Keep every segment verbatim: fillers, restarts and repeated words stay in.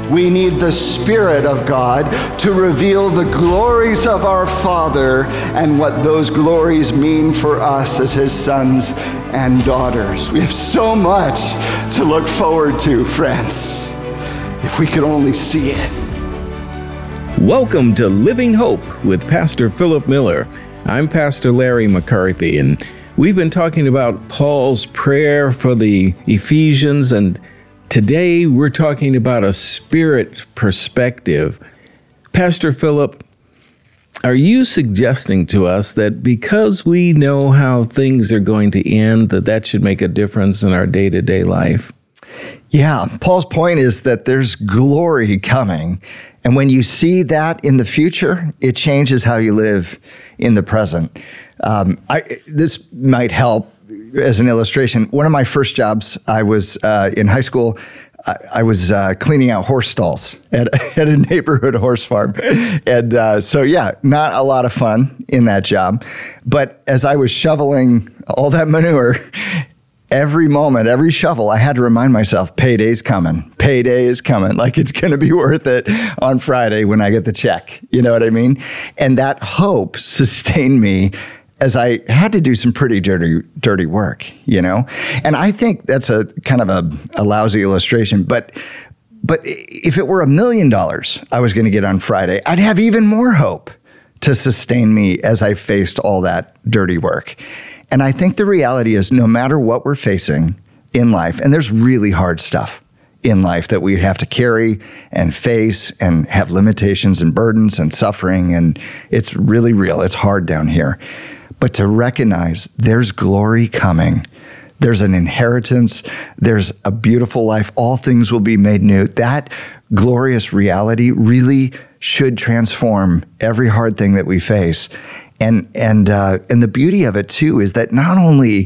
We need the Spirit of God to reveal the glories of our Father and what those glories mean for us as his sons and daughters. We have so much to look forward to, friends, if we could only see it. Welcome to Living Hope with Pastor Philip Miller. I'm Pastor Larry McCarthy, and we've been talking about Paul's prayer for the Ephesians, and today we're talking about a spirit perspective. Pastor Philip, are you suggesting to us that because we know how things are going to end, that that should make a difference in our day-to-day life? Yeah, Paul's point is that there's glory coming. And when you see that in the future, it changes how you live in the present. Um, I, this might help as an illustration. One of my first jobs, I was uh, in high school. I, I was uh, cleaning out horse stalls at, at a neighborhood horse farm. And uh, so, yeah, not a lot of fun in that job. But as I was shoveling all that manure, every moment, every shovel, I had to remind myself, payday's coming. Payday is coming. Like, it's going to be worth it on Friday when I get the check. You know what I mean? And that hope sustained me as I had to do some pretty dirty, dirty work, you know? And I think that's a kind of a, a lousy illustration, but but if it were a million dollars I was going to get on Friday, I'd have even more hope to sustain me as I faced all that dirty work. And I think the reality is, no matter what we're facing in life, and there's really hard stuff in life that we have to carry and face and have limitations and burdens and suffering, and it's really real. It's hard down here. But to recognize there's glory coming, there's an inheritance, there's a beautiful life, all things will be made new. That glorious reality really should transform every hard thing that we face. And and uh, and the beauty of it, too, is that not only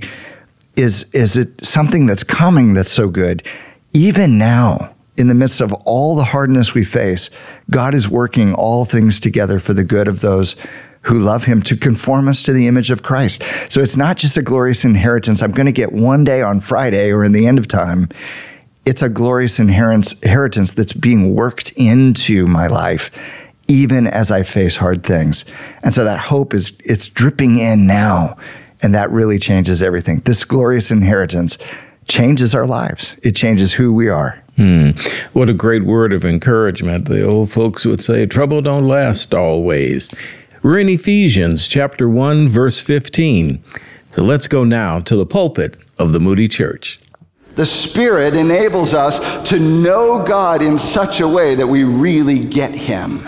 is, is it something that's coming that's so good, even now, in the midst of all the hardness we face, God is working all things together for the good of those who love him, to conform us to the image of Christ. So it's not just a glorious inheritance I'm going to get one day on Friday or in the end of time. It's a glorious inheritance that's being worked into my life, even as I face hard things. And so that hope is, it's dripping in now, and that really changes everything. This glorious inheritance changes our lives. It changes who we are. Hmm. What a great word of encouragement. The old folks would say, trouble don't last always. We're in Ephesians chapter one, verse fifteen. So let's go now to the pulpit of the Moody Church. The Spirit enables us to know God in such a way that we really get him.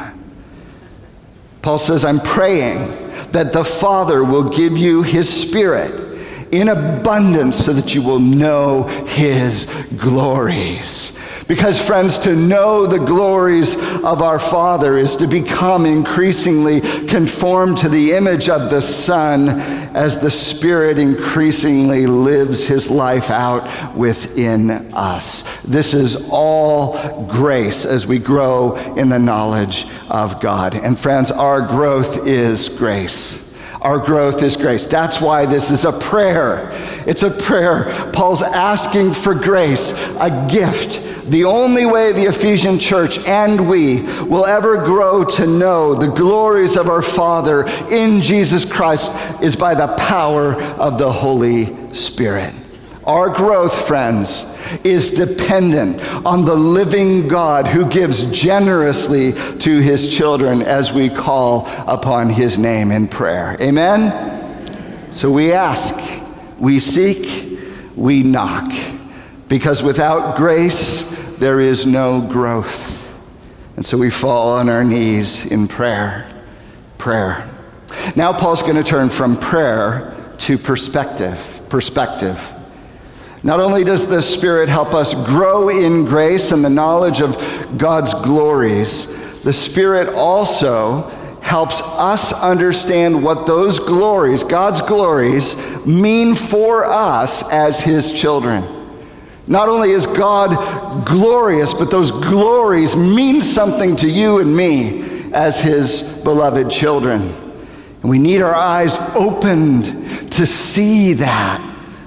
Paul says, I'm praying that the Father will give you his Spirit in abundance so that you will know his glories. Because, friends, to know the glories of our Father is to become increasingly conformed to the image of the Son as the Spirit increasingly lives his life out within us. This is all grace as we grow in the knowledge of God. And, friends, our growth is grace. Our growth is grace. That's why this is a prayer. It's a prayer. Paul's asking for grace, a gift. The only way the Ephesian church and we will ever grow to know the glories of our Father in Jesus Christ is by the power of the Holy Spirit. Our growth, friends, is dependent on the living God who gives generously to his children as we call upon his name in prayer. Amen? So we ask, we seek, we knock, because without grace, there is no growth. And so we fall on our knees in prayer. Prayer. Now Paul's going to turn from prayer to perspective. Perspective. Not only does the Spirit help us grow in grace and the knowledge of God's glories, the Spirit also helps us understand what those glories, God's glories, mean for us as his children. Not only is God glorious, but those glories mean something to you and me as his beloved children. And we need our eyes opened to see that.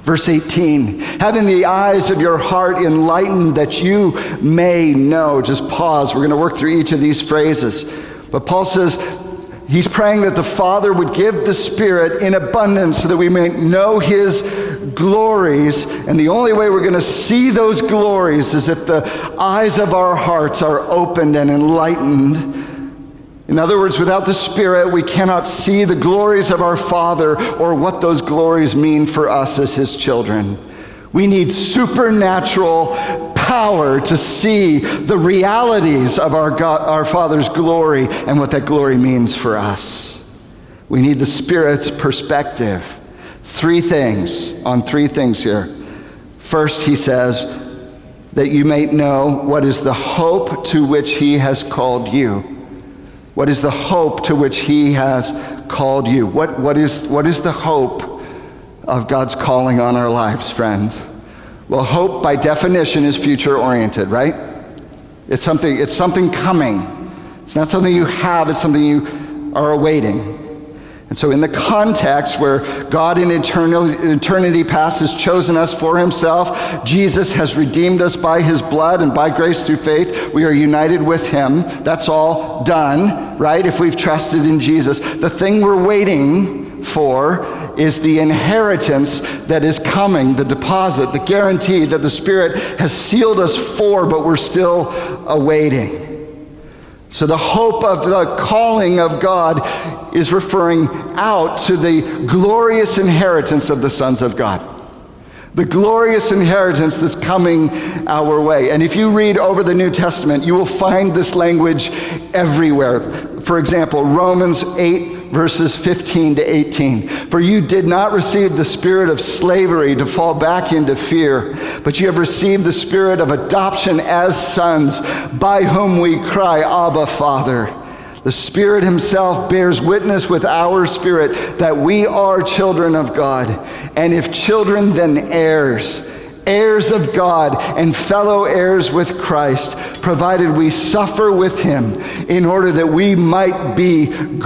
Verse eighteen, having the eyes of your heart enlightened that you may know. Just pause. We're going to work through each of these phrases. But Paul says he's praying that the Father would give the Spirit in abundance so that we may know his glories. And the only way we're going to see those glories is if the eyes of our hearts are opened and enlightened. In other words, without the Spirit, we cannot see the glories of our Father or what those glories mean for us as his children. We need supernatural power to see the realities of our God, our Father's glory and what that glory means for us. We need the Spirit's perspective. Three things, on three things here. First, he says, that you may know what is the hope to which he has called you. What is the hope to which he has called you? What, what, is, what is the hope of God's calling on our lives, friend? Well, hope by definition is future-oriented, right? It's something, it's something coming. It's not something you have, it's something you are awaiting. And so in the context where God in eternity past has chosen us for himself, Jesus has redeemed us by his blood, and by grace through faith, we are united with him. That's all done, right? If we've trusted in Jesus. The thing we're waiting for is the inheritance that is coming, the deposit, the guarantee that the Spirit has sealed us for, but we're still awaiting. So the hope of the calling of God is referring out to the glorious inheritance of the sons of God. The glorious inheritance that's coming our way. And if you read over the New Testament, you will find this language everywhere. For example, Romans eight, verses fifteen to eighteen. For you did not receive the spirit of slavery to fall back into fear, but you have received the spirit of adoption as sons, by whom we cry, Abba, Father. The Spirit himself bears witness with our spirit that we are children of God. And if children, then heirs, heirs of God and fellow heirs with Christ, provided we suffer with him in order that we might be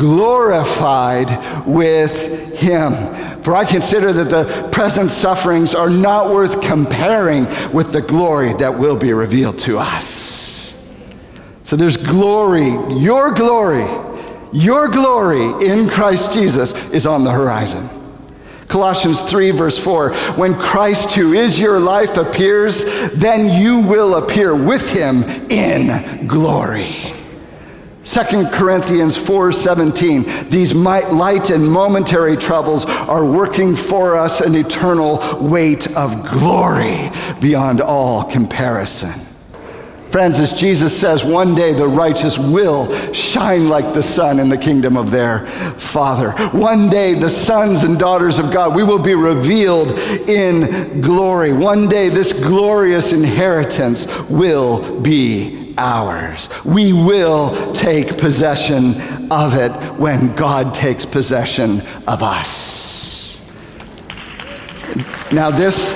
glorified with him. For I consider that the present sufferings are not worth comparing with the glory that will be revealed to us. So there's glory, your glory, your glory in Christ Jesus is on the horizon. Colossians three, verse four, when Christ, who is your life, appears, then you will appear with him in glory. Second Corinthians four seventeen, these light and momentary troubles are working for us an eternal weight of glory beyond all comparison. Friends, as Jesus says, one day the righteous will shine like the sun in the kingdom of their Father. One day the sons and daughters of God, we will be revealed in glory. One day this glorious inheritance will be ours. We will take possession of it when God takes possession of us. Now this,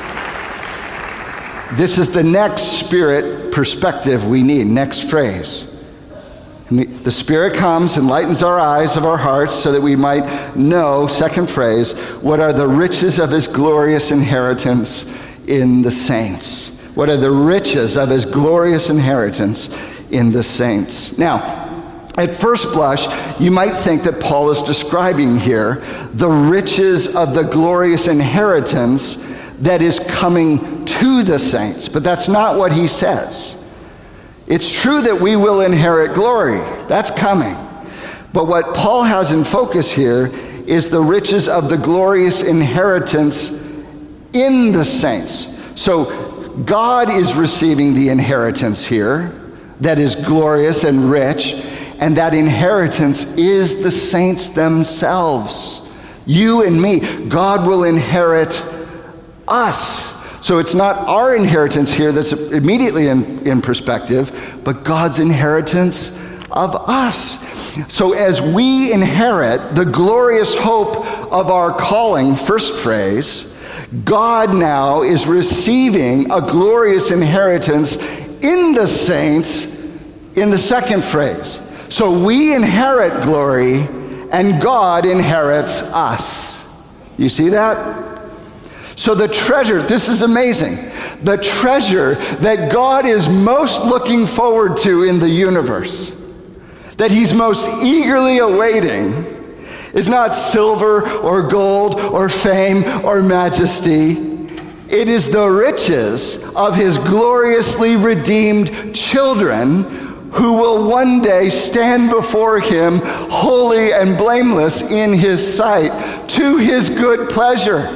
this is the next Spirit perspective we need. Next phrase. And the, the Spirit comes, enlightens our eyes of our hearts so that we might know, second phrase, what are the riches of his glorious inheritance in the saints. What are the riches of his glorious inheritance in the saints? Now, at first blush, you might think that Paul is describing here the riches of the glorious inheritance that is coming to the saints, but that's not what he says. It's true that we will inherit glory. That's coming. But what Paul has in focus here is the riches of the glorious inheritance in the saints. So God is receiving the inheritance here that is glorious and rich, and that inheritance is the saints themselves. You and me. God will inherit us. So it's not our inheritance here that's immediately in, in perspective, but God's inheritance of us. So as we inherit the glorious hope of our calling, first phrase, God now is receiving a glorious inheritance in the saints in the second phrase. So we inherit glory and God inherits us. You see that? So the treasure, this is amazing, the treasure that God is most looking forward to in the universe, that he's most eagerly awaiting, is not silver or gold or fame or majesty. It is the riches of his gloriously redeemed children who will one day stand before him holy and blameless in his sight to his good pleasure.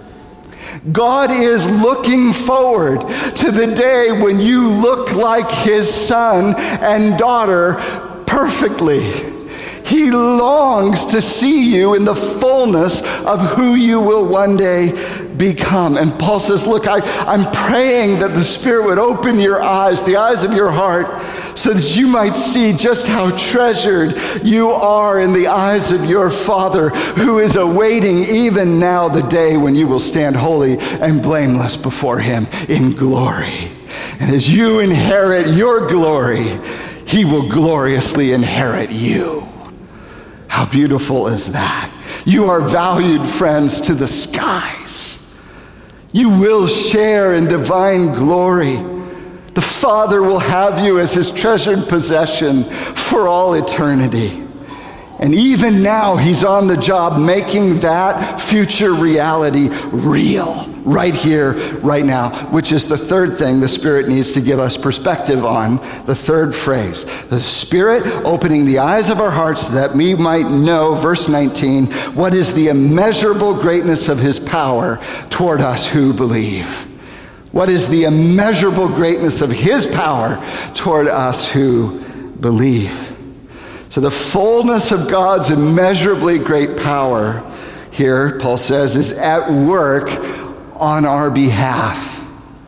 God is looking forward to the day when you look like his son and daughter perfectly. He longs to see you in the fullness of who you will one day become. And Paul says, look, I, I'm praying that the Spirit would open your eyes, the eyes of your heart, so that you might see just how treasured you are in the eyes of your Father, who is awaiting even now the day when you will stand holy and blameless before him in glory. And as you inherit your glory, he will gloriously inherit you. How beautiful is that? You are valued, friends, to the skies. You will share in divine glory. The Father will have you as his treasured possession for all eternity. And even now, he's on the job making that future reality real, right here, right now, which is the third thing the Spirit needs to give us perspective on, the third phrase. The Spirit opening the eyes of our hearts so that we might know, verse nineteen, what is the immeasurable greatness of his power toward us who believe. What is the immeasurable greatness of his power toward us who believe. So the fullness of God's immeasurably great power here, Paul says, is at work on our behalf.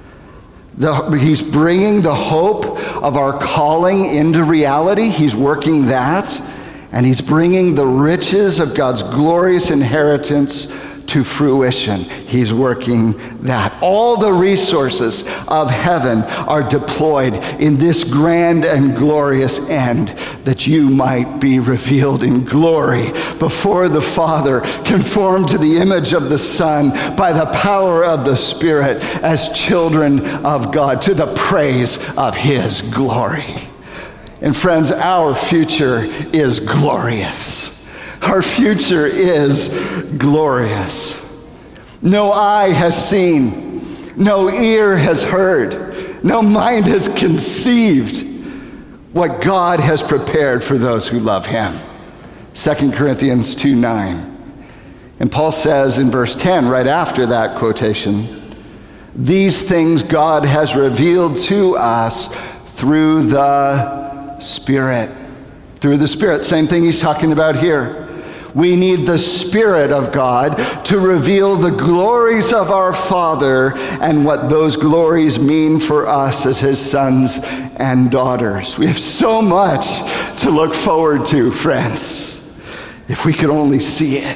The, he's bringing the hope of our calling into reality. He's working that. And he's bringing the riches of God's glorious inheritance to fruition. He's working that. All the resources of heaven are deployed in this grand and glorious end, that you might be revealed in glory before the Father, conformed to the image of the Son by the power of the Spirit, as children of God, to the praise of his glory. And friends, our future is glorious. Our future is glorious. No eye has seen, no ear has heard, no mind has conceived what God has prepared for those who love him. Second Corinthians two nine. And Paul says in verse ten, right after that quotation, these things God has revealed to us through the Spirit. Through the Spirit. Same thing he's talking about here. We need the Spirit of God to reveal the glories of our Father and what those glories mean for us as his sons and daughters. We have so much to look forward to, friends, if we could only see it.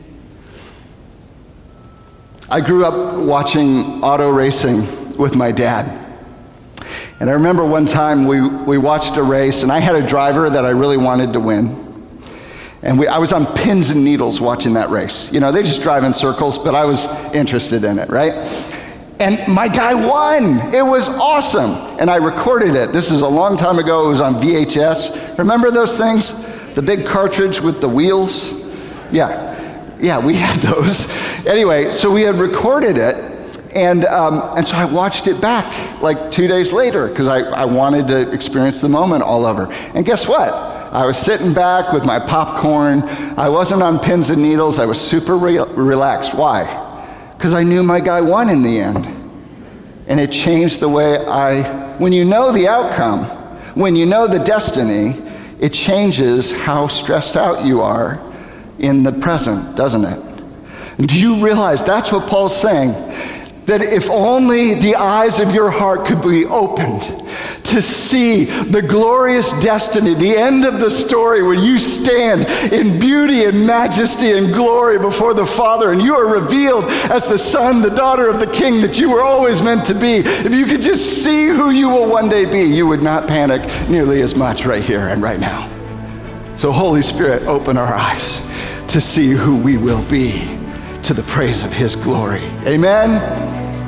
I grew up watching auto racing with my dad. And I remember one time we, we watched a race, and I had a driver that I really wanted to win. And we, I was on pins and needles watching that race. You know, they just drive in circles, but I was interested in it, right? And my guy won. It was awesome. And I recorded it. This is a long time ago. It was on V H S. Remember those things? The big cartridge with the wheels? Yeah. Yeah, we had those. Anyway, so we had recorded it. And um, and so I watched it back like two days later because I, I wanted to experience the moment all over. And guess what? I was sitting back with my popcorn. I wasn't on pins and needles. I was super re- relaxed. Why? Because I knew my guy won in the end. And it changed the way I, when you know the outcome, when you know the destiny, it changes how stressed out you are in the present, doesn't it? And do you realize that's what Paul's saying? That if only the eyes of your heart could be opened to see the glorious destiny, the end of the story where you stand in beauty and majesty and glory before the Father and you are revealed as the son, the daughter of the King that you were always meant to be. If you could just see who you will one day be, you would not panic nearly as much right here and right now. So Holy Spirit, open our eyes to see who we will be, to to the praise of his glory. Amen.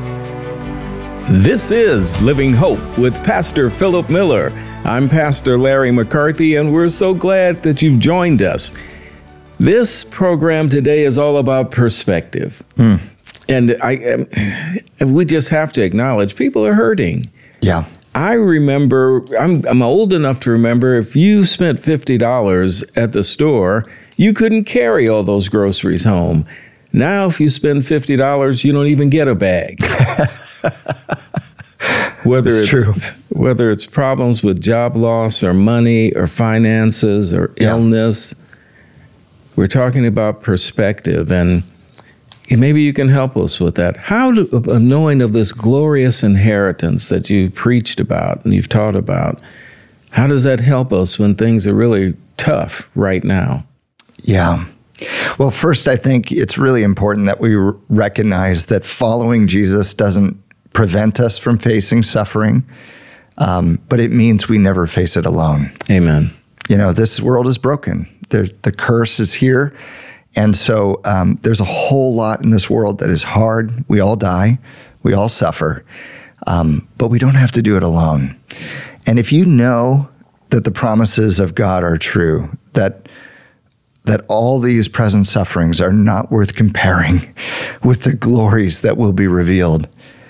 This is Living Hope with Pastor Philip Miller. I'm Pastor Larry McCarthy, and we're so glad that you've joined us. This program today is all about perspective. Mm. And I, um, we just have to acknowledge people are hurting. Yeah. I remember, I'm, I'm old enough to remember, if you spent fifty dollars at the store, you couldn't carry all those groceries home. Now, if you spend fifty dollars, you don't even get a bag. Whether it's, it's true. Whether it's problems with job loss or money or finances or yeah. illness, we're talking about perspective, and maybe you can help us with that. How do, uh, knowing of this glorious inheritance that you've preached about and you've taught about, how does that help us when things are really tough right now? Yeah. Well, first, I think it's really important that we r- recognize that following Jesus doesn't prevent us from facing suffering, um, but it means we never face it alone. Amen. You know, this world is broken. There, the curse is here. And so um, there's a whole lot in this world that is hard. We all die. We all suffer. Um, but we don't have to do it alone. And if you know that the promises of God are true, that that all these present sufferings are not worth comparing with the glories that will be revealed,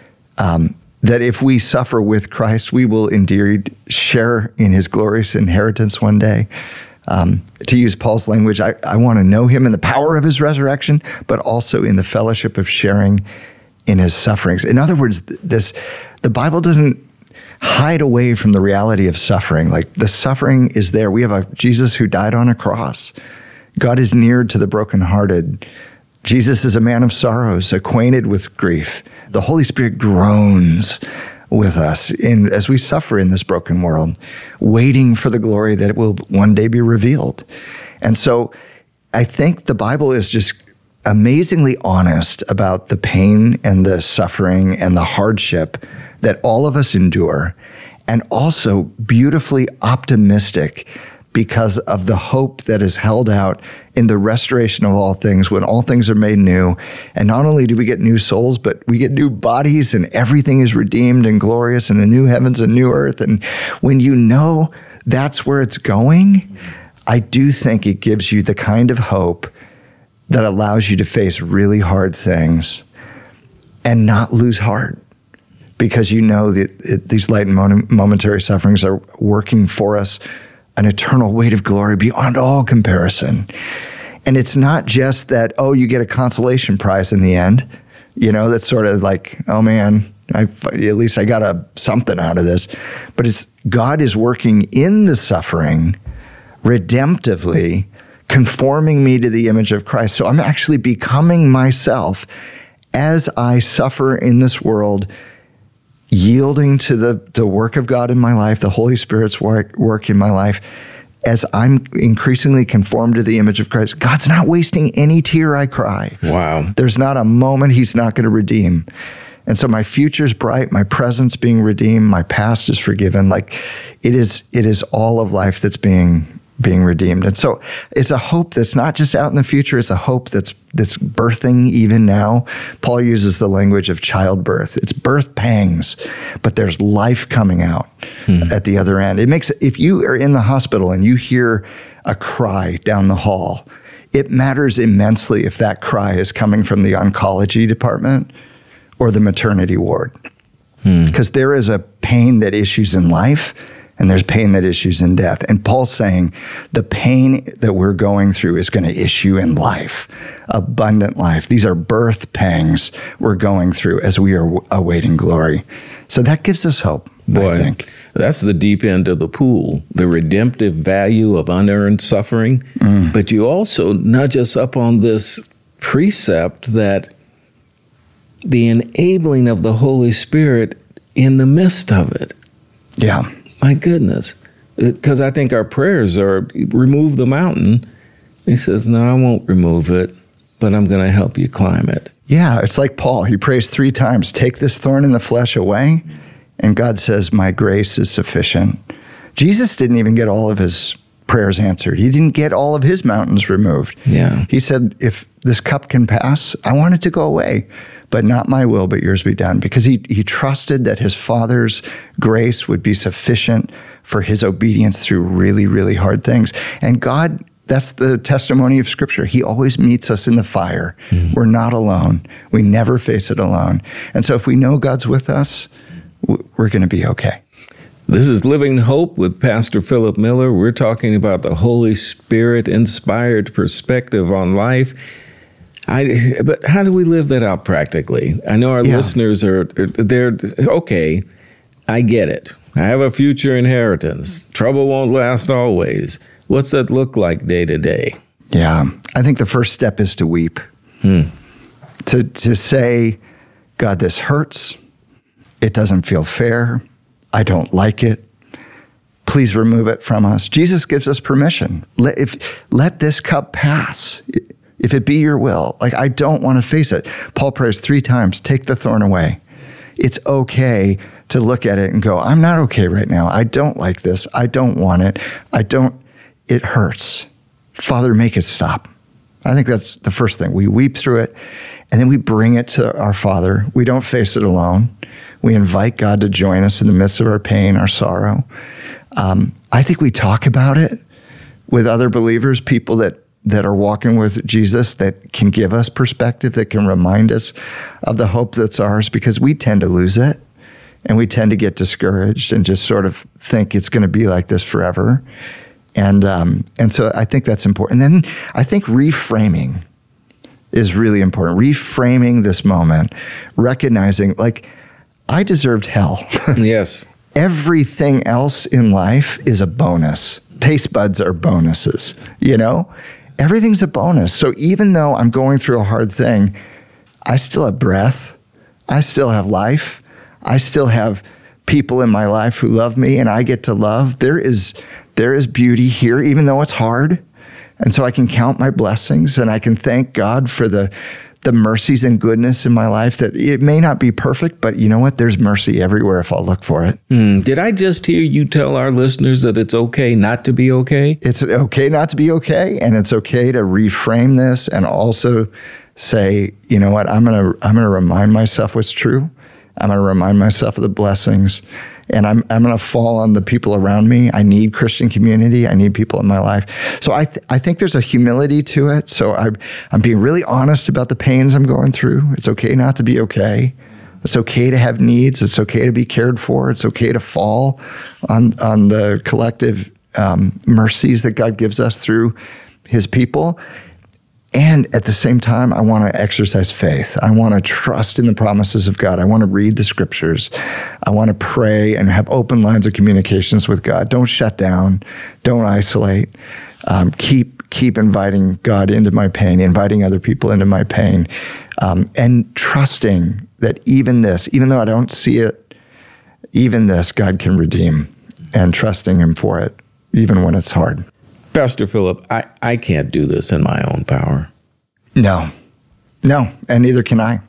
um, that if we suffer with Christ, we will indeed share in his glorious inheritance one day. Um, to use Paul's language, I, I want to know him in the power of his resurrection, but also in the fellowship of sharing in his sufferings. In other words, this the Bible doesn't hide away from the reality of suffering. Like, the suffering is there. We have a Jesus who died on a cross. God is near to the brokenhearted. Jesus is a man of sorrows, acquainted with grief. The Holy Spirit groans with us in as we suffer in this broken world, waiting for the glory that will one day be revealed. And so I think the Bible is just amazingly honest about the pain and the suffering and the hardship that all of us endure, and also beautifully optimistic because of the hope that is held out in the restoration of all things, when all things are made new. And not only do we get new souls, but we get new bodies, and everything is redeemed and glorious, and a new heavens and new earth. And when you know that's where it's going, I do think it gives you the kind of hope that allows you to face really hard things and not lose heart, because you know that it, these light and momentary sufferings are working for us an eternal weight of glory beyond all comparison. And it's not just that, oh, you get a consolation prize in the end. You know, that's sort of like, oh man, I, at least I got a something out of this. But it's God is working in the suffering redemptively, conforming me to the image of Christ. So I'm actually becoming myself as I suffer in this world, yielding to the, the work of God in my life, the Holy Spirit's work, work in my life. As I'm increasingly conformed to the image of Christ, God's not wasting any tear I cry. Wow. There's not a moment he's not going to redeem. And so my future's bright, my present's being redeemed, my past is forgiven. Like, it is, it is all of life that's being being redeemed. And so it's a hope that's not just out in the future, it's a hope that's that's birthing even now. Paul uses the language of childbirth. It's birth pangs, but there's life coming out hmm. at the other end. It makes, if you are in the hospital and you hear a cry down the hall, it matters immensely if that cry is coming from the oncology department or the maternity ward. Because hmm. there is a pain that issues in life, and there's pain that issues in death. And Paul's saying the pain that we're going through is going to issue in life, abundant life. These are birth pangs we're going through as we are awaiting glory. So that gives us hope, Boy, I think. That's the deep end of the pool, the redemptive value of unearned suffering. Mm. But you also nudge us up on this precept that the enabling of the Holy Spirit in the midst of it. Yeah. My goodness, because I think our prayers are, remove the mountain. He says, no, I won't remove it, but I'm going to help you climb it. Yeah, it's like Paul. He prays three times, take this thorn in the flesh away. And God says, my grace is sufficient. Jesus didn't even get all of his prayers answered. He didn't get all of his mountains removed. Yeah. He said, if this cup can pass, I want it to go away, but not my will, but yours be done. Because he, he trusted that his Father's grace would be sufficient for his obedience through really, really hard things. And God, that's the testimony of Scripture. He always meets us in the fire. Mm-hmm. We're not alone. We never face it alone. And so if we know God's with us, we're going to be okay. This is Living Hope with Pastor Philip Miller. We're talking about the Holy Spirit-inspired perspective on life. I, but how do we live that out practically? I know our yeah. listeners are, they're, okay, I get it. I have a future inheritance. Trouble won't last always. What's that look like day to day? Yeah, I think the first step is to weep. Hmm. To, to say, God, this hurts. It doesn't feel fair. I don't like it. Please remove it from us. Jesus gives us permission. Let, if, let this cup pass, if it be your will. Like, I don't want to face it. Paul prays three times, take the thorn away. It's okay to look at it and go, I'm not okay right now. I don't like this. I don't want it. I don't, it hurts. Father, make it stop. I think that's the first thing. We weep through it, and then we bring it to our Father. We don't face it alone. We invite God to join us in the midst of our pain, our sorrow. Um, I think we talk about it with other believers, people that, that are walking with Jesus, that can give us perspective, that can remind us of the hope that's ours, because we tend to lose it, and we tend to get discouraged and just sort of think it's going to be like this forever. And um, and so I think that's important. And then I think reframing is really important. Reframing this moment, recognizing, like, I deserved hell. Yes. Everything else in life is a bonus. Taste buds are bonuses, you know? Everything's a bonus. So even though I'm going through a hard thing, I still have breath. I still have life. I still have people in my life who love me, and I get to love. There is there is beauty here, even though it's hard. And so I can count my blessings, and I can thank God for the the mercies and goodness in my life, that it may not be perfect, but you know what? There's mercy everywhere if I'll look for it. Mm, did I just hear you tell our listeners that it's okay not to be okay? It's okay not to be okay, and it's okay to reframe this and also say, you know what? I'm gonna I'm gonna remind myself what's true. I'm gonna remind myself of the blessings. And I'm I'm going to fall on the people around me. I need Christian community. I need people in my life. So I th- I think there's a humility to it. So I'm I'm being really honest about the pains I'm going through. It's okay not to be okay. It's okay to have needs. It's okay to be cared for. It's okay to fall on on the collective um, mercies that God gives us through His people. And at the same time, I want to exercise faith. I want to trust in the promises of God. I want to read the scriptures. I want to pray and have open lines of communications with God. Don't shut down. Don't isolate. Um, keep keep inviting God into my pain, inviting other people into my pain, um, and trusting that even this, even though I don't see it, even this, God can redeem, and trusting Him for it, even when it's hard. Pastor Philip, I, I can't do this in my own power. No, no, and neither can I.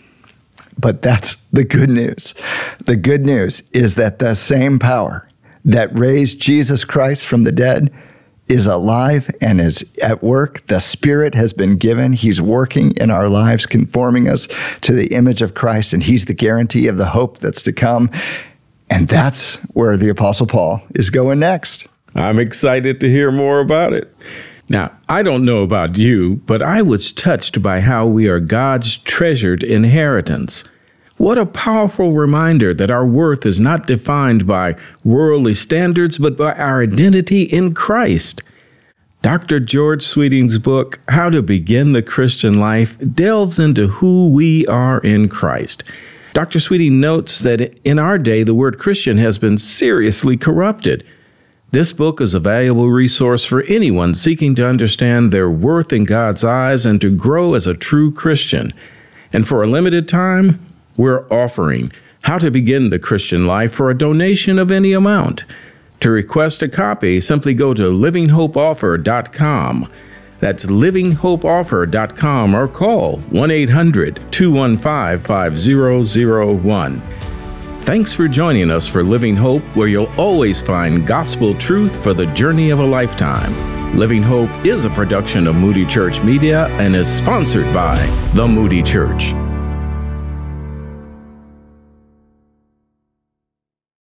But that's the good news. The good news is that the same power that raised Jesus Christ from the dead is alive and is at work. The Spirit has been given. He's working in our lives, conforming us to the image of Christ, and He's the guarantee of the hope that's to come. And that's where the Apostle Paul is going next. I'm excited to hear more about it. Now, I don't know about you, but I was touched by how we are God's treasured inheritance. What a powerful reminder that our worth is not defined by worldly standards, but by our identity in Christ. Doctor George Sweeting's book, How to Begin the Christian Life, delves into who we are in Christ. Doctor Sweeting notes that in our day, the word Christian has been seriously corrupted. This book is a valuable resource for anyone seeking to understand their worth in God's eyes and to grow as a true Christian. And for a limited time, we're offering How to Begin the Christian Life for a donation of any amount. To request a copy, simply go to living hope offer dot com. That's living hope offer dot com, or call one eight hundred two one five five zero zero one. Thanks for joining us for Living Hope, where you'll always find gospel truth for the journey of a lifetime. Living Hope is a production of Moody Church Media and is sponsored by The Moody Church.